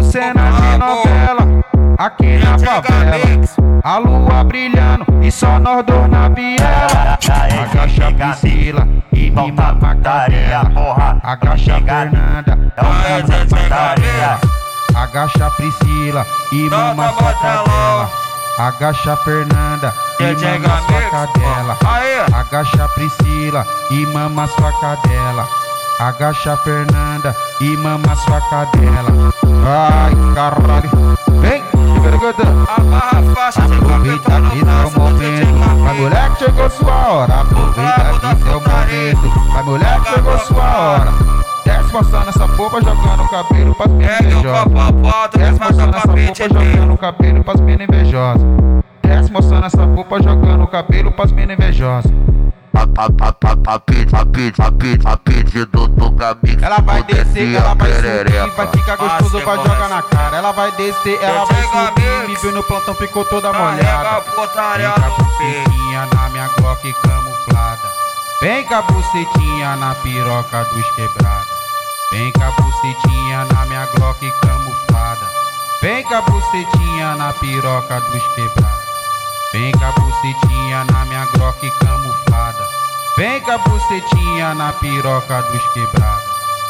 cena de novela, aqui na favela. A lua brilhando e só nós dois na viela. Agacha Priscila e me mama cadela. Agacha Fernanda e mama cadela. Agacha Priscila e mama sua cadela. Agacha Fernanda e mama sua cadela. Agacha Priscila e mama sua cadela. Agacha Fernanda e mama sua cadela. Ai, caralho. Vem, amarra a faixa, aproveita que esse é o momento. Vai, moleque, chegou sua hora. Aproveita que esse é o momento. Vai, moleque, chegou sua hora. Desce mostrando essa porra, jogando o cabelo pras meninas invejosas. Desce mostrando essa porra, jogando o cabelo pras meninas invejosas. Desce mostrando essa porra, jogando o cabelo pras meninas invejosas. A pedido do Gamix. Ela vai descer, ela vai subir, vai ficar gostoso, vai jogar na cara. Ela vai descer, ela vai subir, me viu no plantão, ficou toda molhada. Vem com a bucetinha na minha Glock camuflada. Vem com a bucetinha na piroca dos quebrada. Vem com a bucetinha na minha Glock camuflada. Vem com a bucetinha na piroca dos quebrada. Vem com a bucetinha na minha Glock camuflada. Vem com a bucetinha na piroca dos quebrada.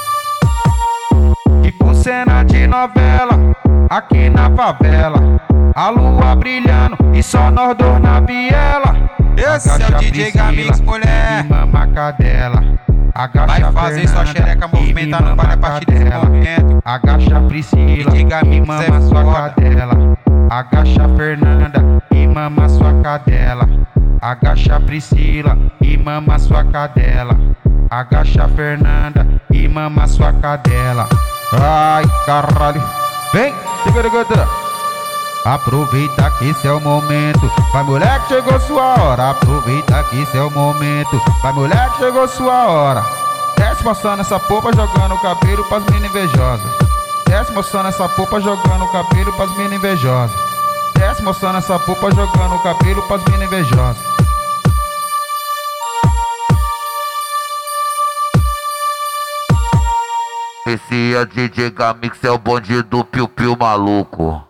Tipo cena de novela, aqui na favela. A lua brilhando e só nós dois na viela. Esse é o DJ Gamix, mulher. E mama cadela. Agacha vai fazer sua xereca movimentar no baile a partir desse momento. Agacha Priscila e mama sua cadela. Agacha Fernanda e mama sua cadela. Agacha Priscila e mama sua cadela. Agacha Fernanda e mama sua cadela. Ai, caralho. Vem, segura. Aproveita que esse é o momento. Vai, moleque, chegou sua hora. Aproveita que esse é o momento. Vai, moleque, chegou sua hora. Desce mostrando essa porra, jogando o cabelo pras meninas invejosas. Desce mostrando essa porra, jogando o cabelo pras meninas invejosas. Desce mostrando essa porra, jogando o cabelo pras meninas invejosas. Esse é DJ Gamix, é o bonde do piu-piu maluco.